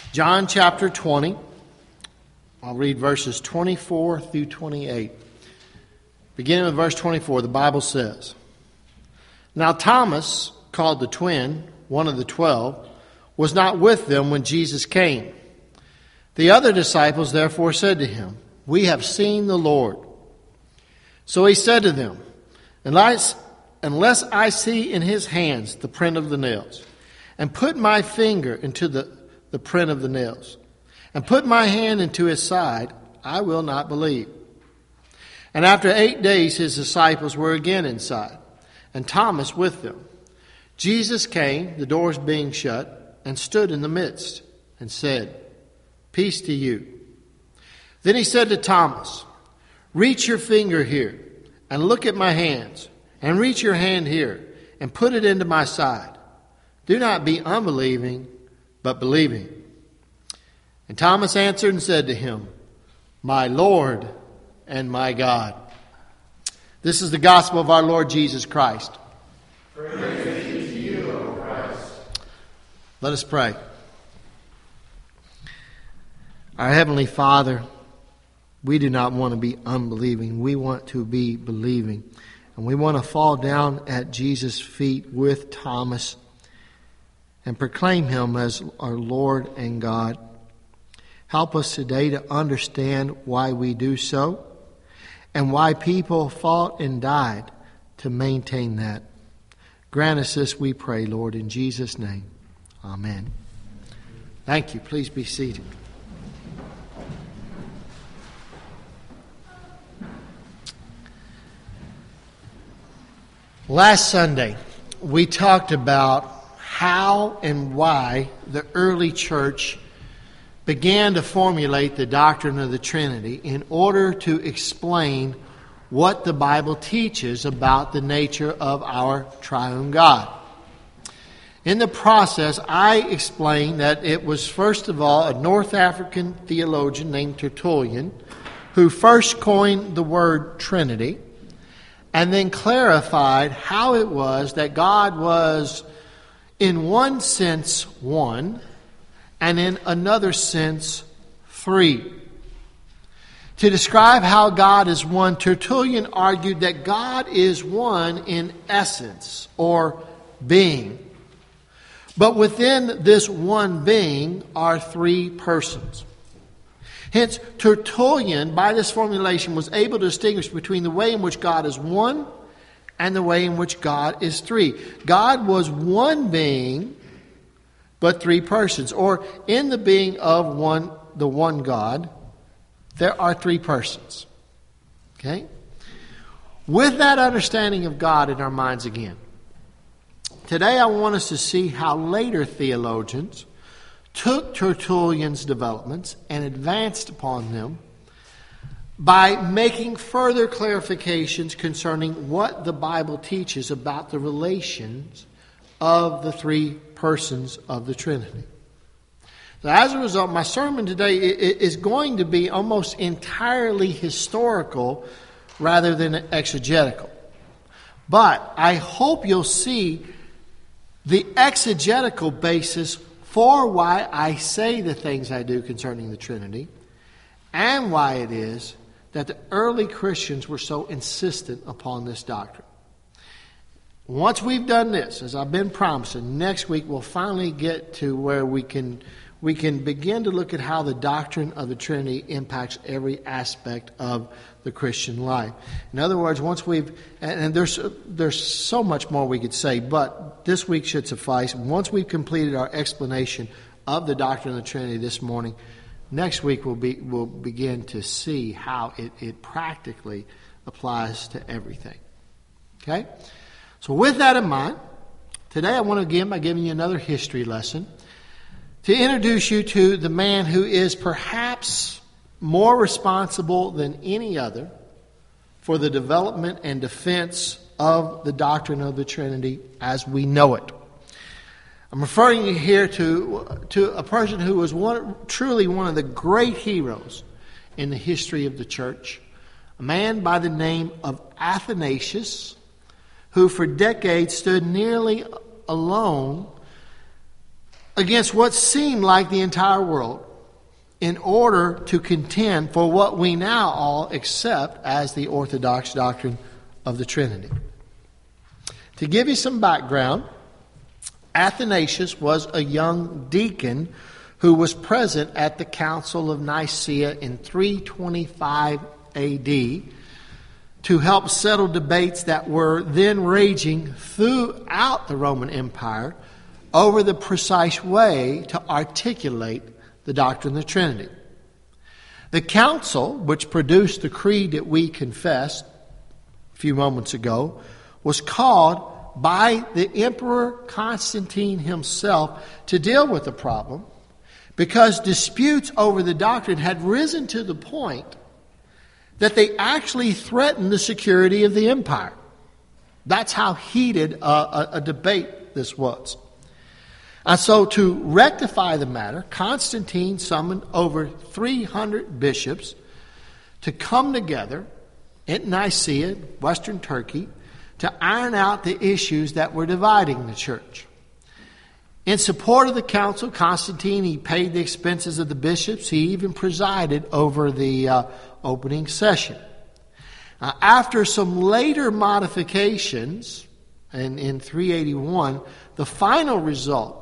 John chapter 20. I'll read verses 24 through 28. Beginning with verse 24, the Bible says, "Now Thomas, called the twin, one of the 12, was not with them when Jesus came. The other disciples therefore said to him, 'We have seen the Lord.' So he said to them, 'Unless I see in his hands the print of the nails, and put my finger into the print of the nails, and put my hand into his side, I will not believe.' And after 8 days his disciples were again inside, and Thomas with them. Jesus came, the doors being shut, and stood in the midst, and said, 'Peace to you.' Then he said to Thomas, 'Reach your finger here, and look at my hands, and reach your hand here, and put it into my side. Do not be unbelieving, but believing.' And Thomas answered and said to him, 'My Lord and my God.'" This is the gospel of our Lord Jesus Christ. Praise be to you, O Christ. Let us pray. Our Heavenly Father, we do not want to be unbelieving. We want to be believing. And we want to fall down at Jesus' feet with Thomas and proclaim him as our Lord and God. Help us today to understand why we do so and why people fought and died to maintain that. Grant us this, we pray, Lord, in Jesus' name. Amen. Thank you. Please be seated. Last Sunday, we talked about how and why the early church began to formulate the doctrine of the Trinity in order to explain what the Bible teaches about the nature of our triune God. In the process, I explained that it was first of all a North African theologian named Tertullian who first coined the word Trinity and then clarified how it was that God was in one sense one and in another sense three. To describe how God is one, Tertullian argued that God is one in essence or being. But within this one being are three persons. Hence, Tertullian, by this formulation, was able to distinguish between the way in which God is one and the way in which God is three. God was one being, but three persons. Or in the being of the one God, there are three persons. Okay? With that understanding of God in our minds again, today I want us to see how later theologians took Tertullian's developments and advanced upon them by making further clarifications concerning what the Bible teaches about the relations of the three persons of the Trinity. So as a result, my sermon today is going to be almost entirely historical rather than exegetical. But I hope you'll see the exegetical basis for why I say the things I do concerning the Trinity and why it is that the early Christians were so insistent upon this doctrine. Once we've done this, as I've been promising, next week we'll finally get to where we can begin to look at how the doctrine of the Trinity impacts every aspect of the Christian life. In other words, once and there's so much more we could say, but this week should suffice. Once we've completed our explanation of the doctrine of the Trinity this morning, next week we'll begin to see how it practically applies to everything. Okay? So with that in mind, today I want to begin by giving you another history lesson to introduce you to the man who is perhaps more responsible than any other for the development and defense of the doctrine of the Trinity as we know it. I'm referring you here to a person who was truly one of the great heroes in the history of the church, a man by the name of Athanasius, who for decades stood nearly alone against what seemed like the entire world in order to contend for what we now all accept as the orthodox doctrine of the Trinity. To give you some background, Athanasius was a young deacon who was present at the Council of Nicaea in 325 AD to help settle debates that were then raging throughout the Roman Empire over the precise way to articulate the doctrine of the Trinity. The council, which produced the creed that we confessed a few moments ago, was called by the Emperor Constantine himself to deal with the problem because disputes over the doctrine had risen to the point that they actually threatened the security of the empire. That's how heated a debate this was. And so to rectify the matter, Constantine summoned over 300 bishops to come together in Nicaea, Western Turkey, to iron out the issues that were dividing the church. In support of the council, Constantine, he paid the expenses of the bishops. He even presided over the opening session. After some later modifications, in 381, the final result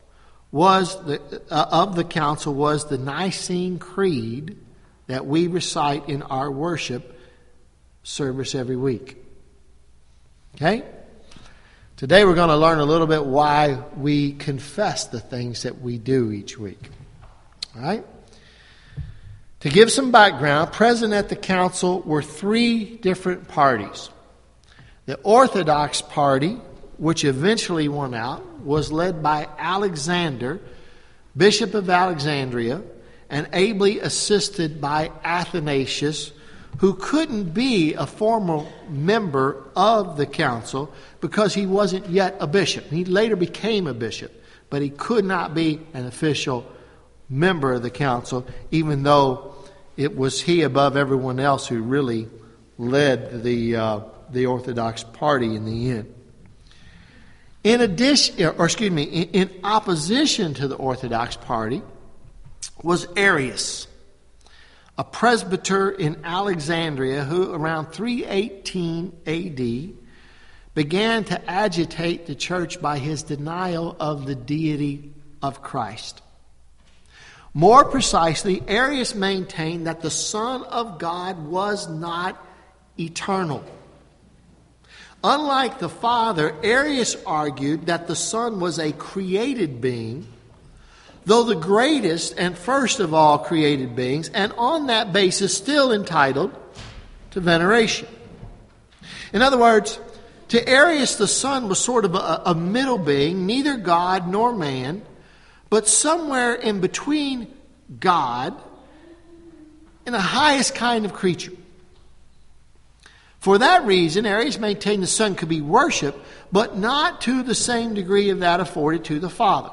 of the council was the Nicene Creed that we recite in our worship service every week. Okay? Today we're going to learn a little bit why we confess the things that we do each week. All right? To give some background, present at the council were three different parties. The Orthodox party, which eventually won out, was led by Alexander, Bishop of Alexandria, and ably assisted by Athanasius, who couldn't be a formal member of the council because he wasn't yet a bishop. He later became a bishop, but he could not be an official member of the council, even though it was he above everyone else who really led the Orthodox party in the end. In opposition to the Orthodox party was Arius, a presbyter in Alexandria who around 318 AD began to agitate the church by his denial of the deity of Christ. More precisely, Arius maintained that the Son of God was not eternal. Unlike the Father, Arius argued that the Son was a created being, though the greatest and first of all created beings, and on that basis still entitled to veneration. In other words, to Arius the Son was sort of a middle being, neither God nor man, but somewhere in between God and the highest kind of creature. For that reason, Arius maintained the Son could be worshipped, but not to the same degree of that afforded to the Father.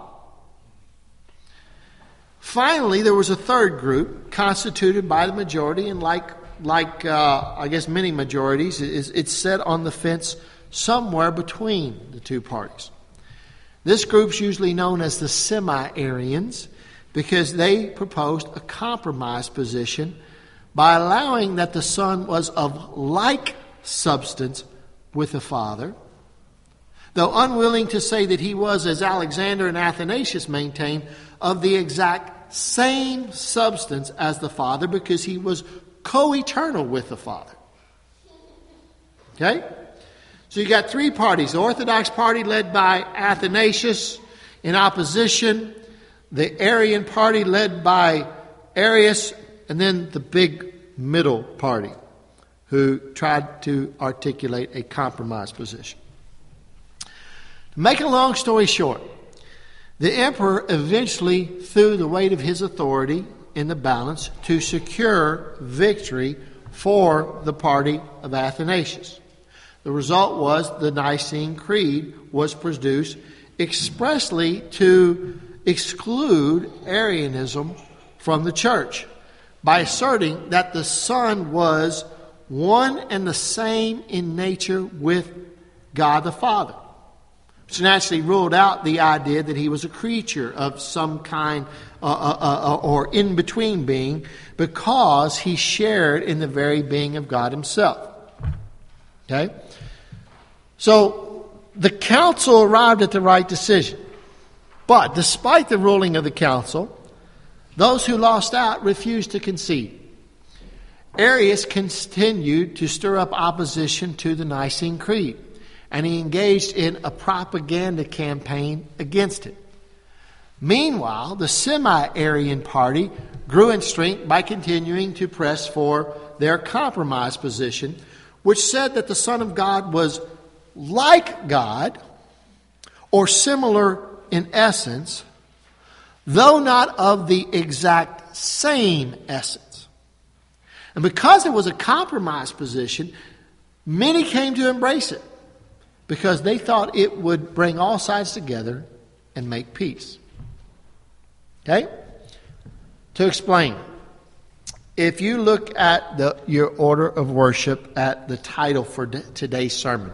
Finally, there was a third group constituted by the majority, and like I guess many majorities, it's set on the fence somewhere between the two parties. This group's usually known as the Semi-Arians because they proposed a compromise position by allowing that the Son was of like substance with the Father, though unwilling to say that he was, as Alexander and Athanasius maintained, of the exact same substance as the Father because he was co-eternal with the Father. Okay? So you got three parties. The Orthodox party led by Athanasius in opposition, the Arian party led by Arius, and then the big middle party who tried to articulate a compromise position. To make a long story short, the emperor eventually threw the weight of his authority in the balance to secure victory for the party of Athanasius. The result was the Nicene Creed was produced expressly to exclude Arianism from the church by asserting that the Son was one and the same in nature with God the Father, which naturally ruled out the idea that he was a creature of some kind or in-between being, because he shared in the very being of God himself. Okay? So the council arrived at the right decision. But despite the ruling of the council, those who lost out refused to concede. Arius continued to stir up opposition to the Nicene Creed, and he engaged in a propaganda campaign against it. Meanwhile, the semi-Arian party grew in strength by continuing to press for their compromise position, which said that the Son of God was like God, or similar in essence, though not of the exact same essence. And because it was a compromise position, many came to embrace it, because they thought it would bring all sides together and make peace. Okay? To explain, if you look at your order of worship at the title for today's sermon,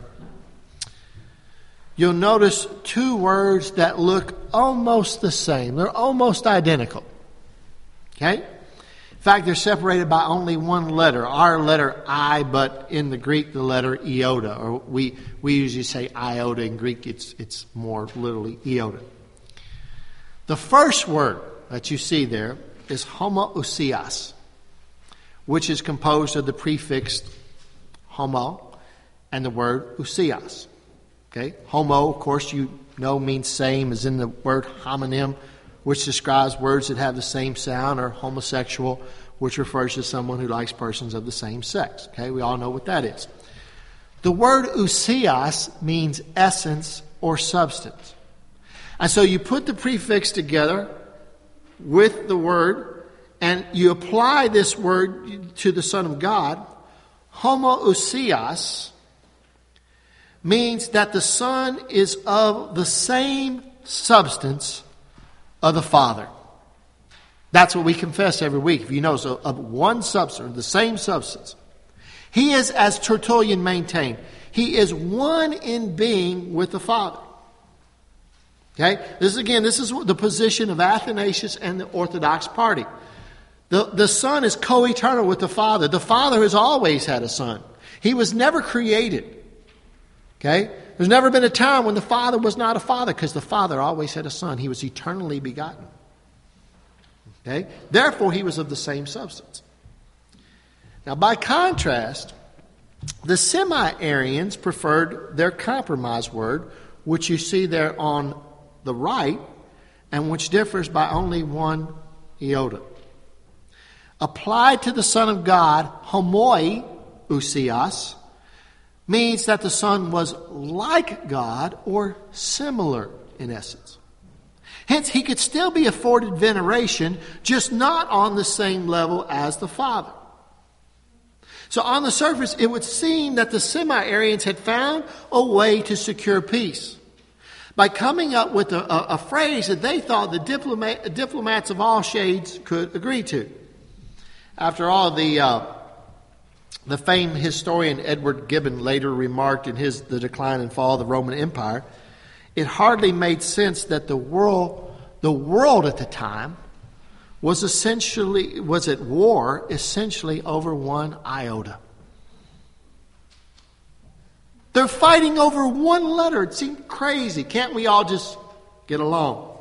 you'll notice two words that look almost the same. They're almost identical. Okay? In fact, they're separated by only one letter. Our letter I, but in the Greek, the letter iota. Or we usually say iota. In Greek, it's more literally iota. The first word that you see there is homoousios, which is composed of the prefix homo and the word ousios. Okay? Homo, of course, you know means same, as in the word homonym, which describes words that have the same sound, or homosexual, which refers to someone who likes persons of the same sex. Okay? We all know what that is. The word ousios means essence or substance. And so you put the prefix together with the word, and you apply this word to the Son of God. Homoousios means that the Son is of the same substance of the Father. That's what we confess every week. If you know, so of one substance, the same substance. He is, as Tertullian maintained, he is one in being with the Father. Okay? This is the position of Athanasius and the Orthodox party. The Son is co-eternal with the Father. The Father has always had a Son. He was never created. Okay? There's never been a time when the Father was not a Father, because the Father always had a Son. He was eternally begotten. Okay? Therefore, he was of the same substance. Now, by contrast, the semi-Arians preferred their compromise word, which you see there on the right, and which differs by only one iota. Applied to the Son of God, homoousios, means that the Son was like God or similar in essence. Hence, he could still be afforded veneration, just not on the same level as the Father. So on the surface, it would seem that the semi-Arians had found a way to secure peace by coming up with a phrase that they thought the diplomats of all shades could agree to. After all, the famed historian Edward Gibbon later remarked in his The Decline and Fall of the Roman Empire, it hardly made sense that the world at the time was at war essentially over one iota. They're fighting over one letter. It seemed crazy. Can't we all just get along?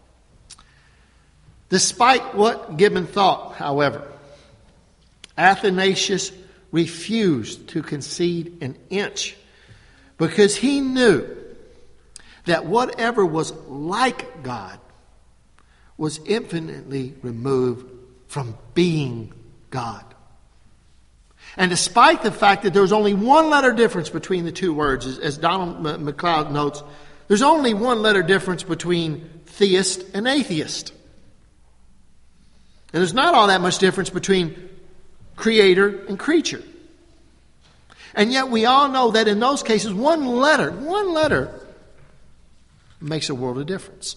Despite what Gibbon thought, however, Athanasius refused to concede an inch, because he knew that whatever was like God was infinitely removed from being God. And despite the fact that there was only one letter difference between the two words, as Donald MacLeod notes, there's only one letter difference between theist and atheist. And there's not all that much difference between creator and creature. And yet we all know that in those cases, one letter makes a world of difference.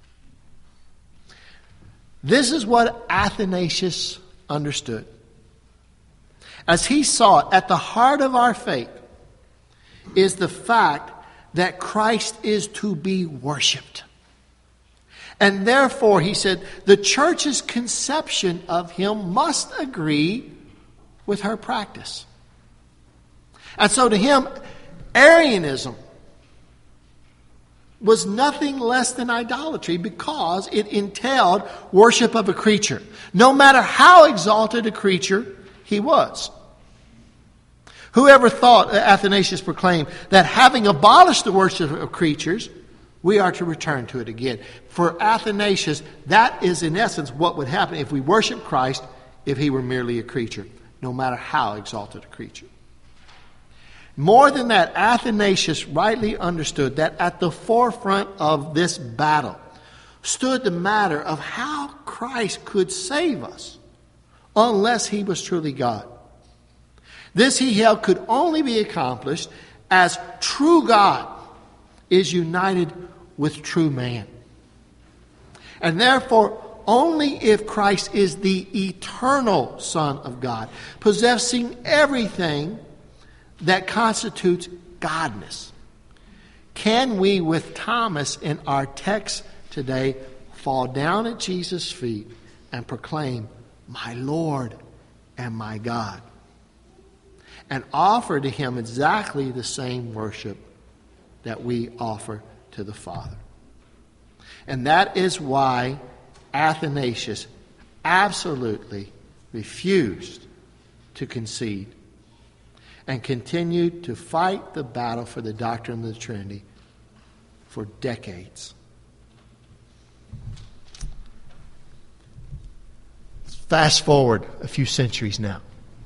This is what Athanasius understood. As he saw it, at the heart of our faith is the fact that Christ is to be worshipped. And therefore, he said, the church's conception of him must agree with her practice. And so to him, Arianism was nothing less than idolatry because it entailed worship of a creature, no matter how exalted a creature he was. Whoever thought, Athanasius proclaimed, that having abolished the worship of creatures, we are to return to it again. For Athanasius, that is in essence what would happen if we worship Christ if he were merely a creature, no matter how exalted a creature. More than that, Athanasius rightly understood that at the forefront of this battle stood the matter of how Christ could save us unless he was truly God. This, he held, could only be accomplished as true God is united with true man. And therefore, only if Christ is the eternal Son of God, possessing everything that constitutes godness, can we, with Thomas in our text today, fall down at Jesus' feet and proclaim, "My Lord and my God," and offer to him exactly the same worship that we offer to the Father. And that is why Athanasius absolutely refused to concede and continued to fight the battle for the doctrine of the Trinity for decades. Fast forward a few centuries now.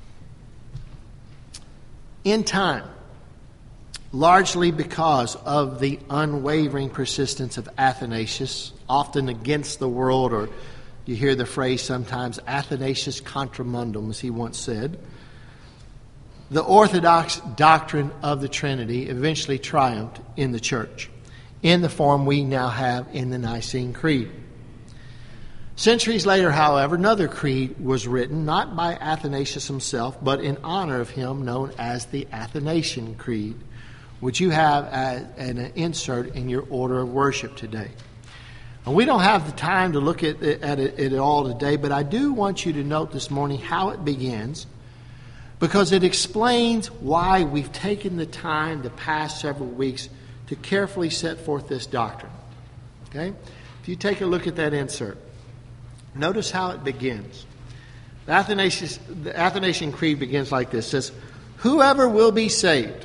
In time, largely because of the unwavering persistence of Athanasius, often against the world, or you hear the phrase sometimes, Athanasius contra mundum, as he once said, the orthodox doctrine of the Trinity eventually triumphed in the church, in the form we now have in the Nicene Creed. Centuries later, however, another creed was written, not by Athanasius himself, but in honor of him, known as the Athanasian Creed, which you have as an insert in your order of worship today. And we don't have the time to look at it all today, but I do want you to note this morning how it begins, because it explains why we've taken the time the past several weeks to carefully set forth this doctrine. Okay? If you take a look at that insert, notice how it begins. The Athanasian Creed begins like this. It says, "Whoever will be saved,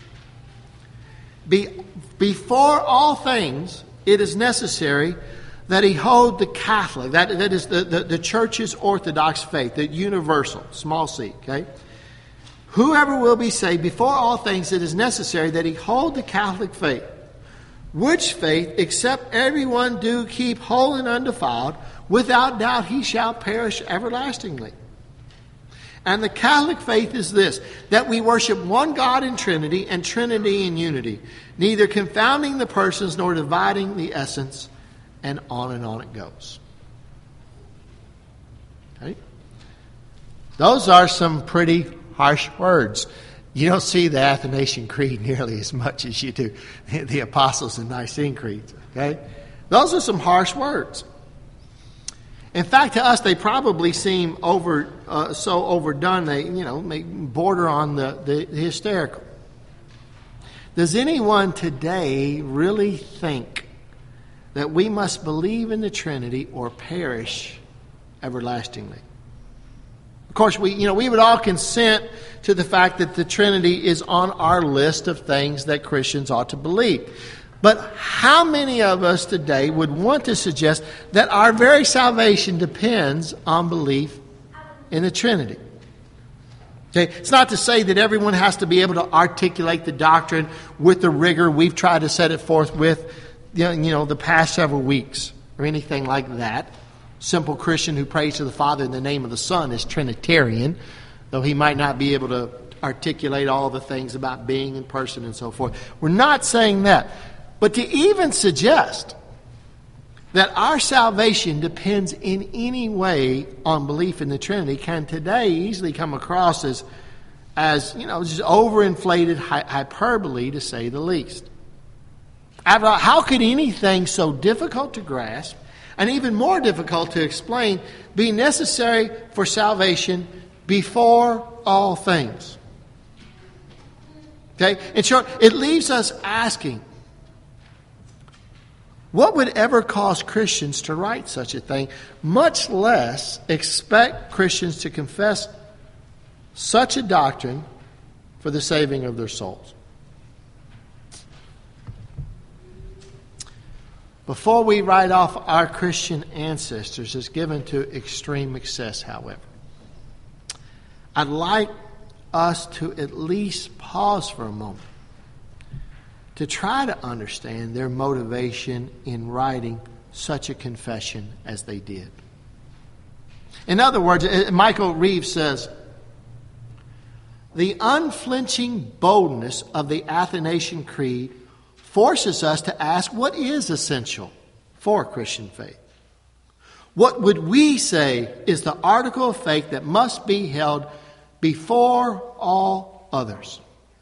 before all things, it is necessary that he hold the Catholic," that is the church's orthodox faith, the universal, small c, okay? "Whoever will be saved, before all things, it is necessary that he hold the Catholic faith, which faith, except everyone do keep whole and undefiled, without doubt he shall perish everlastingly. And the Catholic faith is this, that we worship one God in Trinity and Trinity in unity, neither confounding the persons nor dividing the essence," and on it goes. Okay? Those are some pretty harsh words. You don't see the Athanasian Creed nearly as much as you do the Apostles' and Nicene Creeds. Okay? Those are some harsh words. In fact, to us, they probably seem so overdone. They, may border on the hysterical. Does anyone today really think that we must believe in the Trinity or perish everlastingly? Of course, we would all consent to the fact that the Trinity is on our list of things that Christians ought to believe. But how many of us today would want to suggest that our very salvation depends on belief in the Trinity? Okay, it's not to say that everyone has to be able to articulate the doctrine with the rigor we've tried to set it forth with, the past several weeks or anything like that. Simple Christian who prays to the Father in the name of the Son is Trinitarian, though he might not be able to articulate all the things about being in person and so forth. We're not saying that. But to even suggest that our salvation depends in any way on belief in the Trinity can today easily come across as just overinflated hyperbole, to say the least. After all, how could anything so difficult to grasp and even more difficult to explain be necessary for salvation before all things? Okay? In short, it leaves us asking, what would ever cause Christians to write such a thing, much less expect Christians to confess such a doctrine for the saving of their souls? Before we write off our Christian ancestors as given to extreme excess, however, I'd like us to at least pause for a moment to try to understand their motivation in writing such a confession as they did. In other words, Michael Reeves says, the unflinching boldness of the Athanasian Creed forces us to ask what is essential for Christian faith. What would we say is the article of faith that must be held before all others?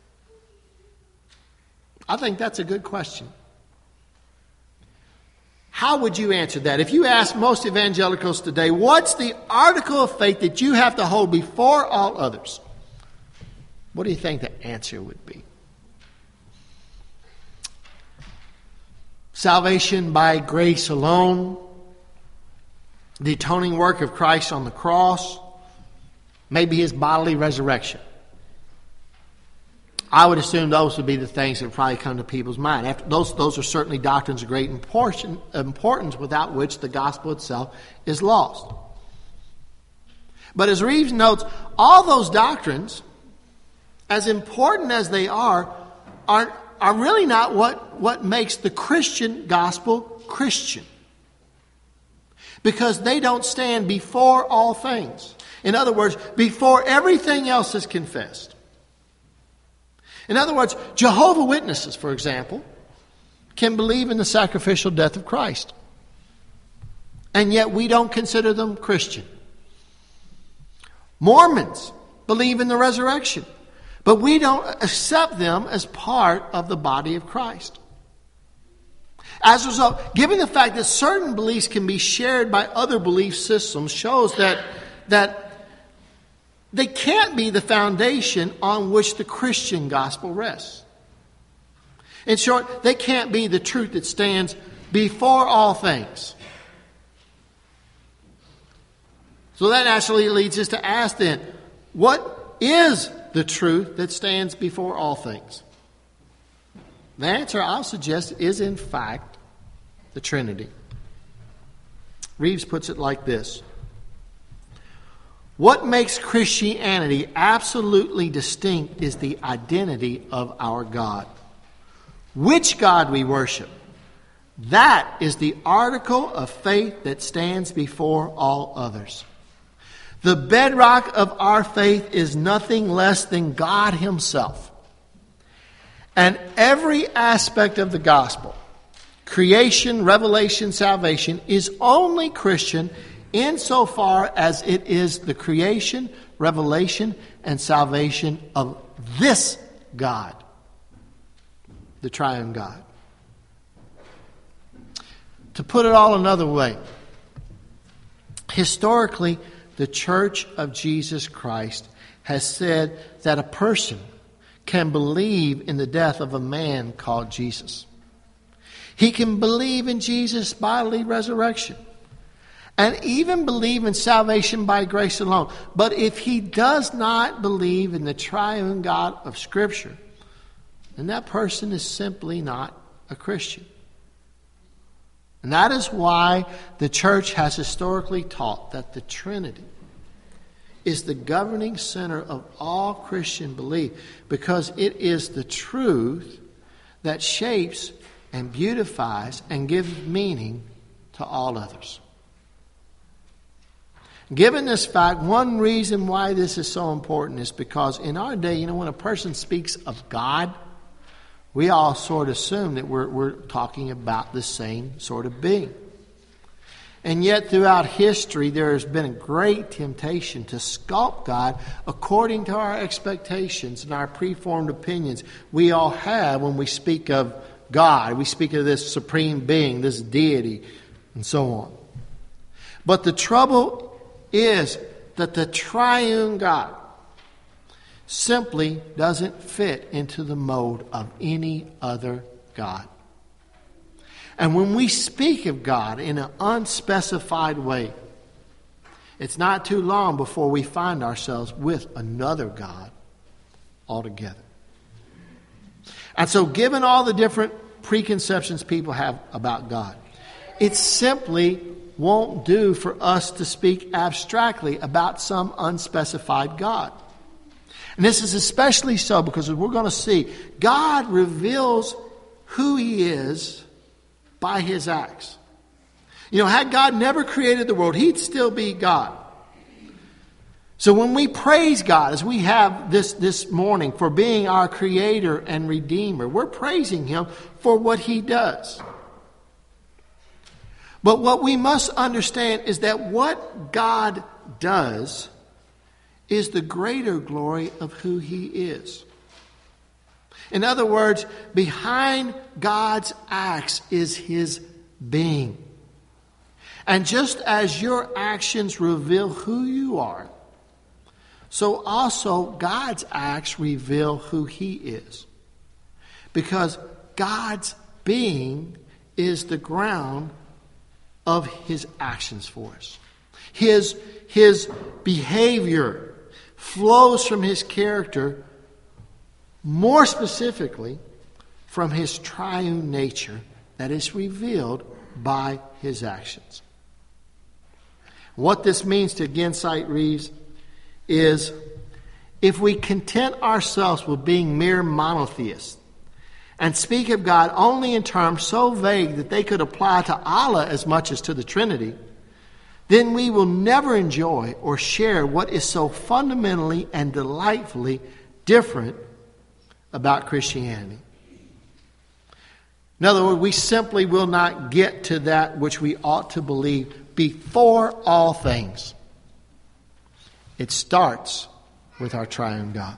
I think that's a good question. How would you answer that? If you ask most evangelicals today, what's the article of faith that you have to hold before all others? What do you think the answer would be? Salvation by grace alone, the atoning work of Christ on the cross, maybe his bodily resurrection. I would assume those would be the things that would probably come to people's mind. Those are certainly doctrines of great importance without which the gospel itself is lost. But as Reeves notes, all those doctrines, as important as they are really not what makes the Christian gospel Christian. Because they don't stand before all things. In other words, before everything else is confessed. In other words, Jehovah's Witnesses, for example, can believe in the sacrificial death of Christ. And yet we don't consider them Christian. Mormons believe in the resurrection. But we don't accept them as part of the body of Christ. As a result, given the fact that certain beliefs can be shared by other belief systems, shows that they can't be the foundation on which the Christian gospel rests. In short, they can't be the truth that stands before all things. So that actually leads us to ask then, what is the truth that stands before all things? The answer, I'll suggest, is in fact the Trinity. Reeves puts it like this. What makes Christianity absolutely distinct is the identity of our God. Which God we worship. That is the article of faith that stands before all others. The bedrock of our faith is nothing less than God Himself. And every aspect of the gospel, creation, revelation, salvation, is only Christian insofar as it is the creation, revelation, and salvation of this God, the triune God. To put it all another way, historically, the Church of Jesus Christ has said that a person can believe in the death of a man called Jesus. He can believe in Jesus' bodily resurrection. And even believe in salvation by grace alone. But if he does not believe in the triune God of Scripture, then that person is simply not a Christian. And that is why the church has historically taught that the Trinity is the governing center of all Christian belief, because it is the truth that shapes and beautifies and gives meaning to all others. Given this fact, one reason why this is so important is because in our day, when a person speaks of God, we all sort of assume that we're talking about the same sort of being. And yet throughout history, there has been a great temptation to sculpt God according to our expectations and our preformed opinions we all have when we speak of God. We speak of this supreme being, this deity, and so on. But the trouble is that the triune God simply doesn't fit into the mold of any other God. And when we speak of God in an unspecified way, it's not too long before we find ourselves with another God altogether. And so, given all the different preconceptions people have about God, it simply won't do for us to speak abstractly about some unspecified God. And this is especially so because, as we're going to see, God reveals who He is by His acts. You know, had God never created the world, He'd still be God. So when we praise God, as we have this morning, for being our Creator and Redeemer, we're praising Him for what He does. But what we must understand is that what God does is the greater glory of who He is. In other words, behind God's acts is His being. And just as your actions reveal who you are, so also God's acts reveal who He is. Because God's being is the ground of His actions for us. His behavior flows from His character, more specifically from His triune nature that is revealed by His actions. What this means to Gensight Reeves is, if we content ourselves with being mere monotheists and speak of God only in terms so vague that they could apply to Allah as much as to the Trinity, then we will never enjoy or share what is so fundamentally and delightfully different about Christianity. In other words, we simply will not get to that which we ought to believe before all things. It starts with our triune God.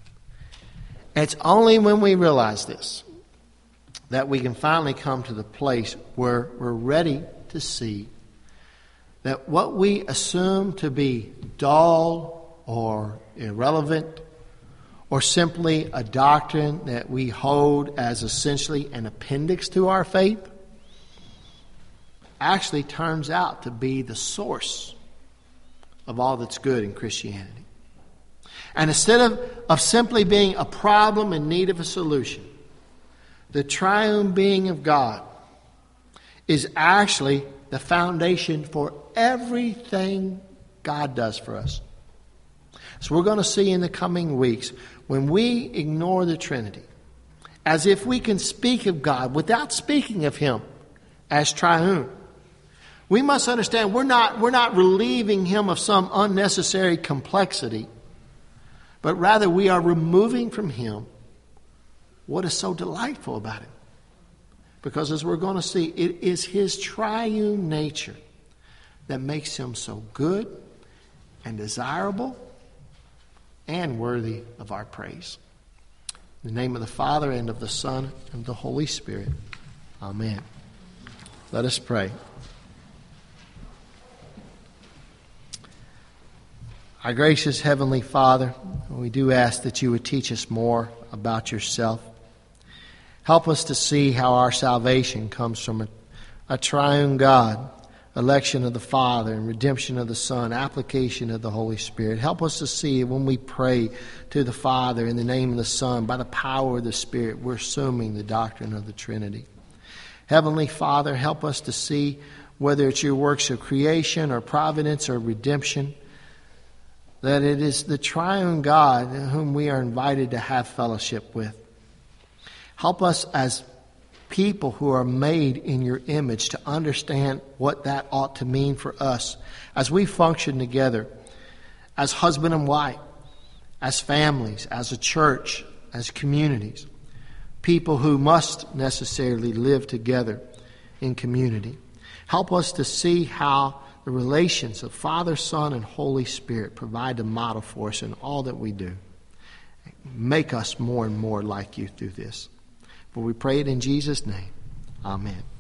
It's only when we realize this that we can finally come to the place where we're ready to see that what we assume to be dull or irrelevant or simply a doctrine that we hold as essentially an appendix to our faith actually turns out to be the source of all that's good in Christianity. And instead of simply being a problem in need of a solution, the triune being of God is actually the foundation for everything God does for us. So we're going to see in the coming weeks, when we ignore the Trinity, as if we can speak of God without speaking of Him as triune, we must understand we're not relieving Him of some unnecessary complexity, but rather we are removing from Him what is so delightful about Him. Because as we're going to see, it is His triune nature that makes Him so good and desirable and worthy of our praise. In the name of the Father, and of the Son, and of the Holy Spirit. Amen. Let us pray. Our gracious Heavenly Father, we do ask that You would teach us more about Yourself. Help us to see how our salvation comes from a triune God, election of the Father and redemption of the Son, application of the Holy Spirit. Help us to see when we pray to the Father in the name of the Son, by the power of the Spirit, we're assuming the doctrine of the Trinity. Heavenly Father, help us to see whether it's Your works of creation or providence or redemption, that it is the triune God whom we are invited to have fellowship with. Help us as people who are made in Your image to understand what that ought to mean for us as we function together as husband and wife, as families, as a church, as communities, people who must necessarily live together in community. Help us to see how the relations of Father, Son, and Holy Spirit provide the model for us in all that we do. Make us more and more like You through this. For we pray it in Jesus' name. Amen.